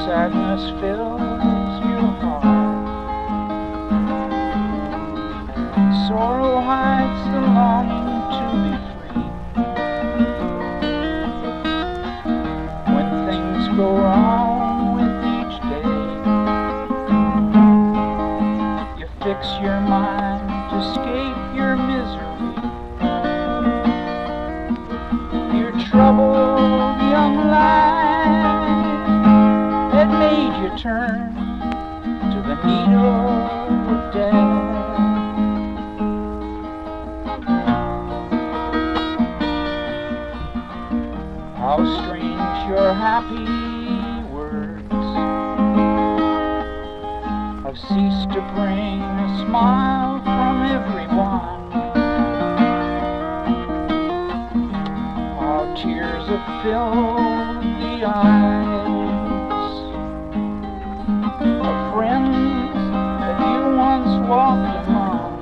sadness fills your heart. Sorrow hides the longing to be free. When things go wrong with each day, you fix your mind to escape your misery. Your troubled young life had made you turn to the needle of death. How strange your happy words have ceased to bring a smile from everyone. How tears have filled the eyes of friends that you once walked among.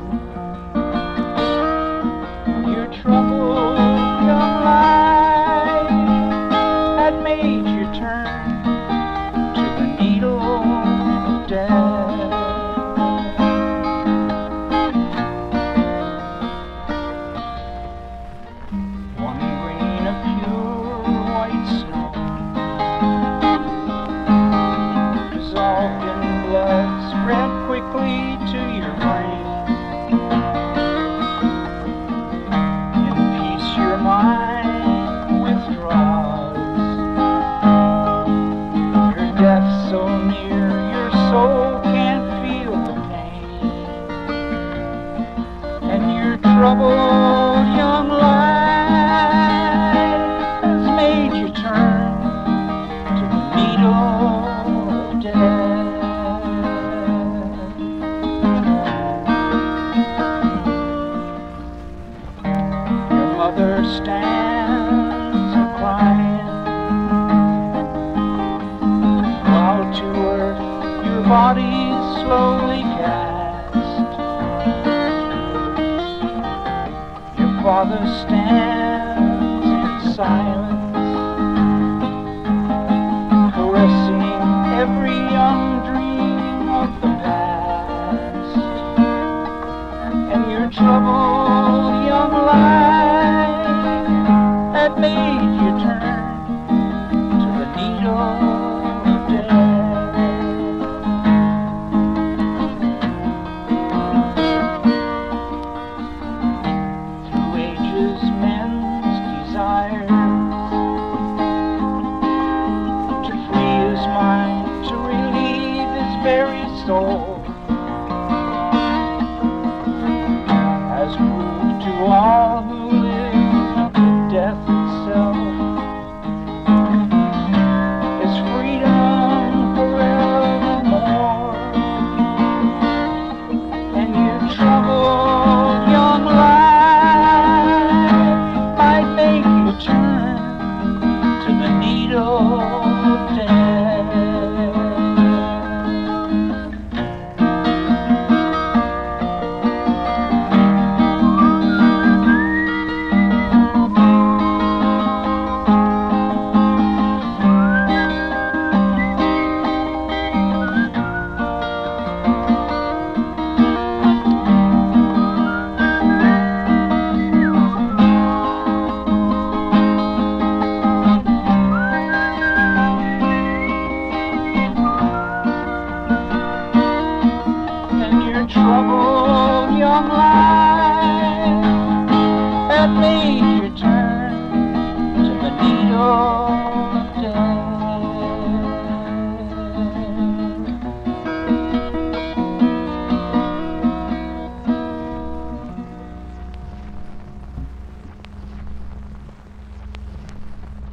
Your troubled young life had made you turn to the needle of death. One grain of pure white snow dissolved in blood spread quickly to your brain. In peace your mind withdraws. Your death so near, your soul can't feel the pain. And your troubled young life has made you turn to the needle of death. Your mother stands a-crying, while to earth your body's slowly cast. Your father stands in silence, caressing every young dream of the past. And your troubled young life had made you turn to the needle of death. Through ages men's desires to free his mind, to relieve his very soul, has proved to all who live that death itself is freedom forevermore. And your troubled young life might make you turn to the needle of death. Troubled young life had made you turn to the needle